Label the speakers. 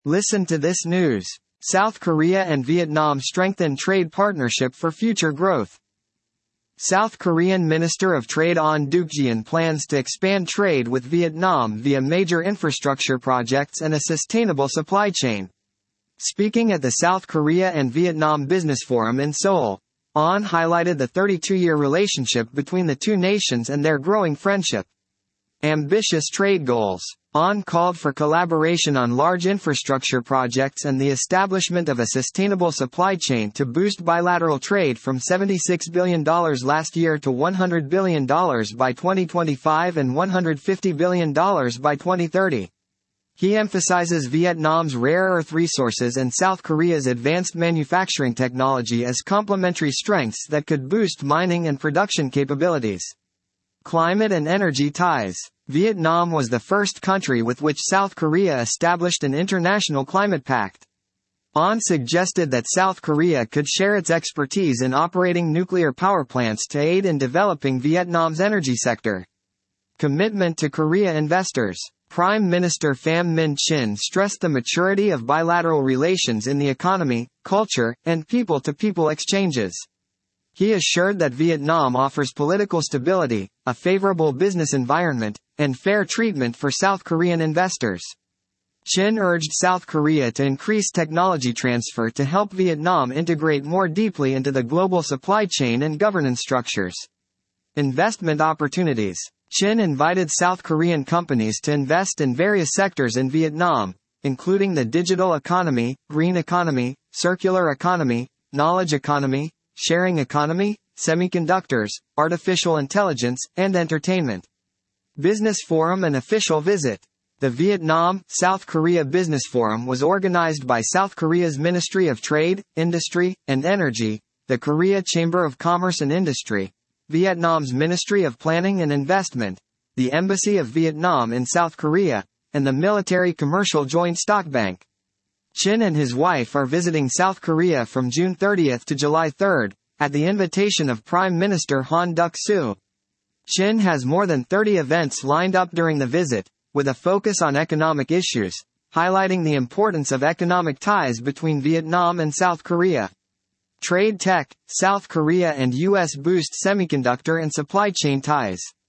Speaker 1: Listen to this news. South Korea and Vietnam strengthen trade partnership for future growth. South Korean Minister of Trade Ahn Duc-jeon plans to expand trade with Vietnam via major infrastructure projects and a sustainable supply chain. Speaking at the South Korea and Vietnam Business Forum in Seoul, Ahn highlighted the 32-year relationship between the two nations and their growing friendship. Ambitious trade goals. Ahn called for collaboration on large infrastructure projects and the establishment of a sustainable supply chain to boost bilateral trade from $76 billion last year to $100 billion by 2025 and $150 billion by 2030. He emphasizes Vietnam's rare earth resources and South Korea's advanced manufacturing technology as complementary strengths that could boost mining and production capabilities. Climate and energy ties. Vietnam was the first country with which South Korea established an international climate pact. Ahn suggested that South Korea could share its expertise in operating nuclear power plants to aid in developing Vietnam's energy sector. Commitment to Korea investors. Prime Minister Pham Minh Chinh stressed the maturity of bilateral relations in the economy, culture, and people-to-people exchanges. He assured that Vietnam offers political stability, a favorable business environment, and fair treatment for South Korean investors. Chin urged South Korea to increase technology transfer to help Vietnam integrate more deeply into the global supply chain and governance structures. Investment opportunities. Chin invited South Korean companies to invest in various sectors in Vietnam, including the digital economy, green economy, circular economy, knowledge economy, sharing economy, semiconductors, artificial intelligence, and entertainment. Business Forum and official visit. The Vietnam-South Korea Business Forum was organized by South Korea's Ministry of Trade, Industry, and Energy, the Korea Chamber of Commerce and Industry, Vietnam's Ministry of Planning and Investment, the Embassy of Vietnam in South Korea, and the Military Commercial Joint Stock Bank. Chin and his wife are visiting South Korea from June 30 to July 3, at the invitation of Prime Minister Han Duck-soo. Chin has more than 30 events lined up during the visit, with a focus on economic issues, highlighting the importance of economic ties between Vietnam and South Korea. Trade tech, South Korea and U.S. boost semiconductor and supply chain ties.